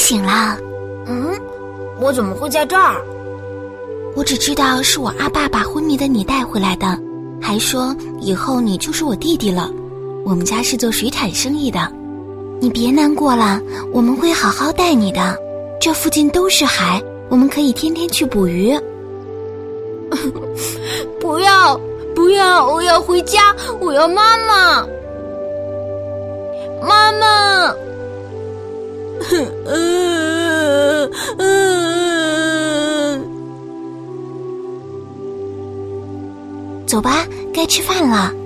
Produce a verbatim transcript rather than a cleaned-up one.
醒了。 嗯，我怎么会在这儿？ 我只知道是我阿爸把昏迷的你带回来的，还说以后你就是我弟弟了。我们家是做水产生意的，你别难过了，我们会好好带你的。这附近都是海，我们可以天天去捕鱼。 不要不要，我要回家，我要妈妈，妈妈。嗯嗯， 走吧，该吃饭了。